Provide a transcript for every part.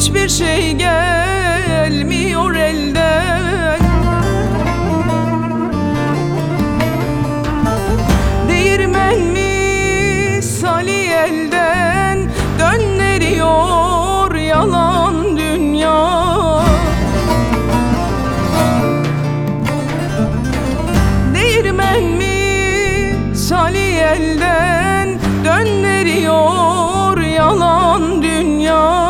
hiçbir şey gelmiyor elden. Değirmen misali elden dönüyor yalan dünya. Değirmen misali elden dönüyor yalan dünya.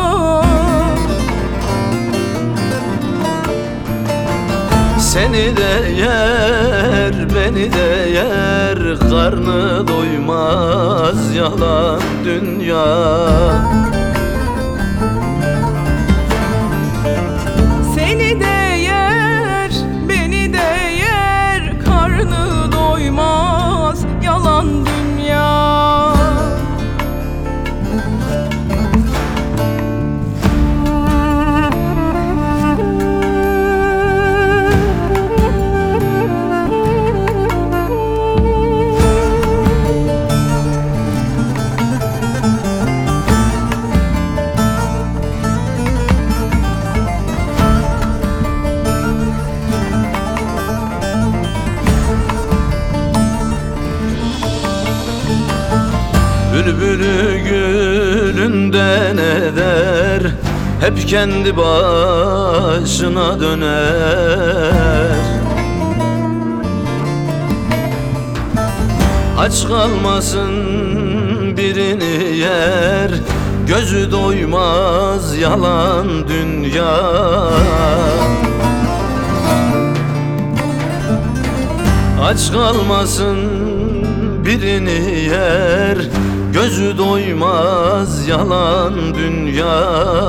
Seni de yer, beni de yer, karnı doymaz yalan dünya. Seni de yer, beni de yer, karnı doymaz yalan dünya. Bülbülü gülünden eder, hep kendi başına döner. Aç kalmasın birini yer, gözü doymaz yalan dünya. Aç kalmasın birini yer, gözü doymaz yalan dünya.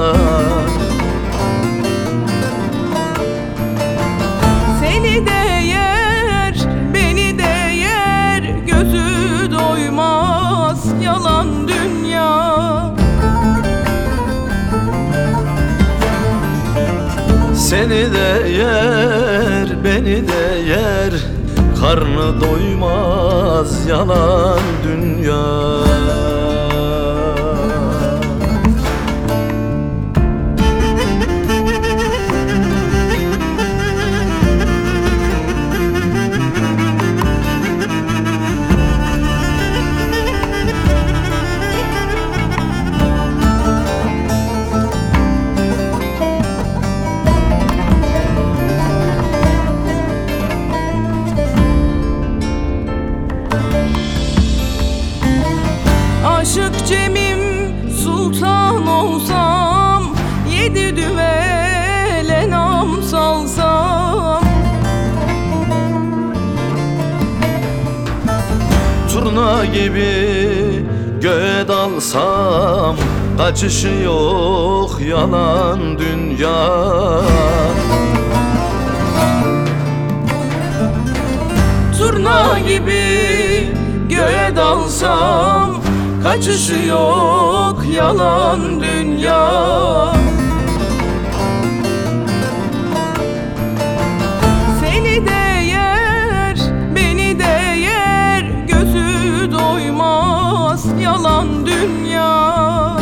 Seni de yer, beni de yer, gözü doymaz yalan dünya. Seni de yer, beni de yer, karnı doymaz yalan dünya. Aşık Cem'im sultan olsam, yedi düvele nam salsam. Turna gibi göğe dalsam, kaçışı yok yalan dünya. Turna gibi göğe dalsam, kaçışı yok yalan dünya. Seni de yer, beni de yer, gözü doymaz yalan dünya.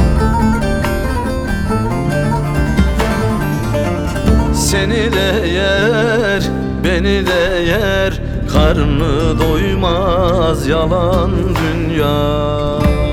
Seni de yer, beni de yer, karnı doymaz yalan dünya.